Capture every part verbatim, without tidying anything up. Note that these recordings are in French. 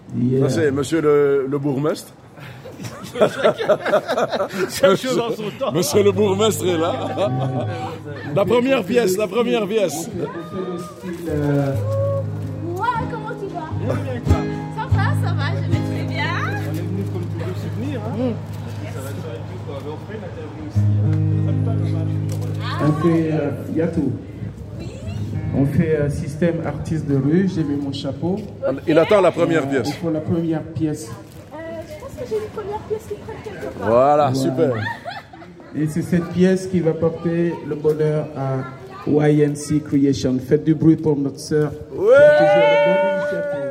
Yeah. Ça, c'est monsieur le, le bourgmestre. Monsieur, dans son temps. Monsieur le bourgmestre est là. La première pièce, la première pièce. Ouais, comment tu vas? Bien, bien, quoi. Ça va, ça va, je vais très bien. On est venu comme tous les souvenirs. Hein. Mm. Ça va être sur YouTube, on va offrir l'interview aussi. Hein. On fait, il euh, y a tout. On fait euh, système artiste de rue, j'ai mis mon chapeau. Il attend la première pièce. Il faut la première pièce. Euh, je pense que j'ai une première pièce qui traîne quelque part. Voilà, super. Et c'est cette pièce qui va porter le bonheur à Y N C Creation. Faites du bruit pour notre sœur. Ouais. C'est toujours une bonne initiative.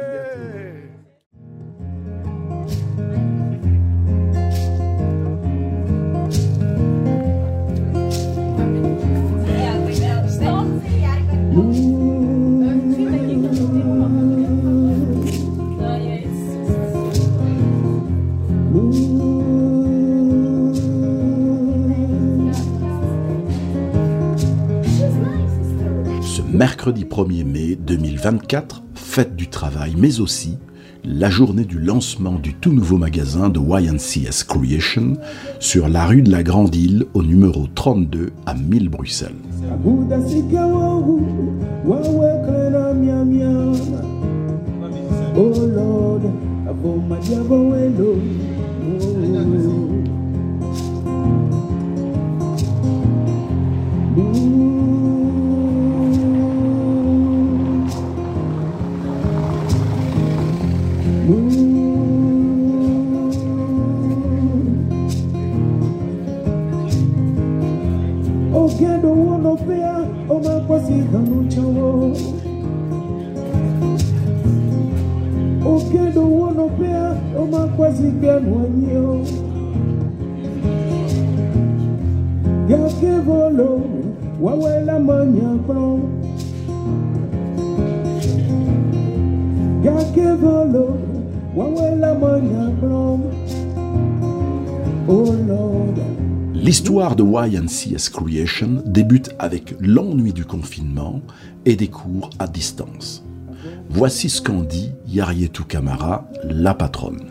Mercredi premier mai deux mille vingt-quatre, fête du travail, mais aussi la journée du lancement du tout nouveau magasin de Y N C S Creation sur la rue de la Grande Île au numéro trente-deux à mille Bruxelles. L'histoire de Y N C S Creation débute avec l'ennui du confinement et des cours à distance. Voici ce qu'en dit Yarietou Camara, la patronne.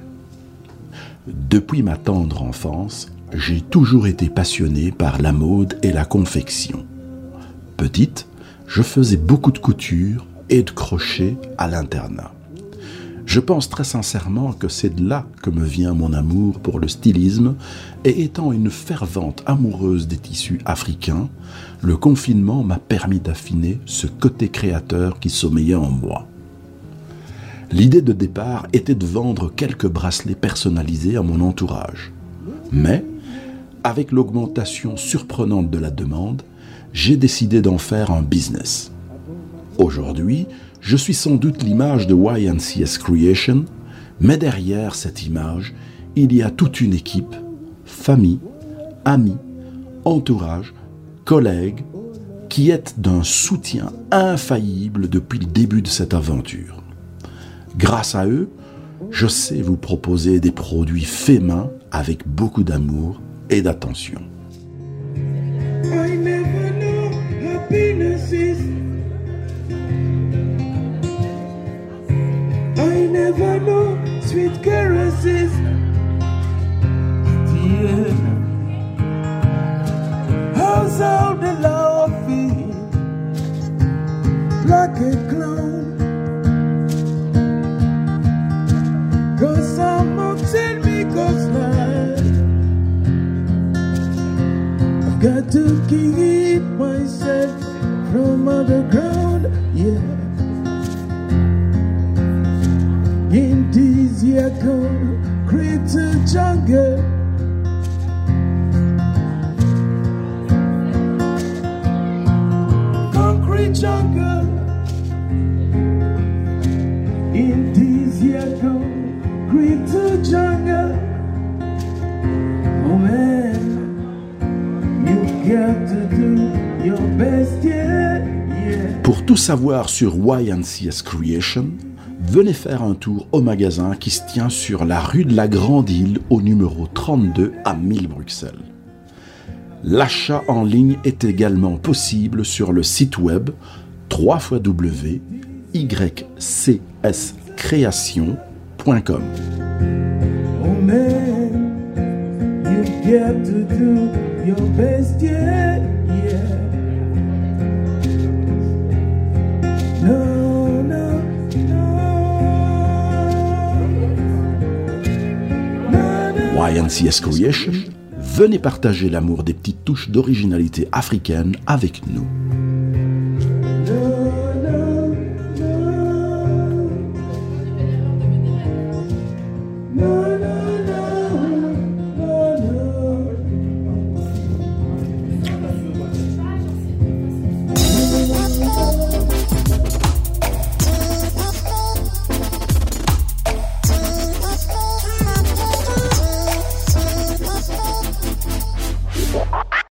Depuis ma tendre enfance, j'ai toujours été passionné par la mode et la confection. Petite, je faisais beaucoup de couture et de crochet à l'internat. Je pense très sincèrement que c'est de là que me vient mon amour pour le stylisme, et étant une fervente amoureuse des tissus africains, le confinement m'a permis d'affiner ce côté créateur qui sommeillait en moi. L'idée de départ était de vendre quelques bracelets personnalisés à mon entourage. Mais, avec l'augmentation surprenante de la demande, j'ai décidé d'en faire un business. Aujourd'hui, je suis sans doute l'image de Y N C S Creation, mais derrière cette image, il y a toute une équipe, famille, amis, entourage, collègues, qui est d'un soutien infaillible depuis le début de cette aventure. Grâce à eux, je sais vous proposer des produits faits main avec beaucoup d'amour et d'attention. I never know happiness is. I never know sweet caresses. Still, how's all the love feel like a clown? Cause some will tell me cause life, I've got to keep myself from underground, yeah. In this year concrete jungle, concrete jungle. In this year concrete jungle, oh man, you got to do your best, yeah, yeah. Pour tout savoir sur Y N C S Creation, venez faire un tour au magasin qui se tient sur la rue de la Grande Île au numéro trente-deux à mille Bruxelles. L'achat en ligne est également possible sur le site web w w w point y c s création point com. Oh man, you got to do your best, yeah, yeah. No, no, no. Y N C S Creation, venez partager l'amour des petites touches d'originalité africaine avec nous.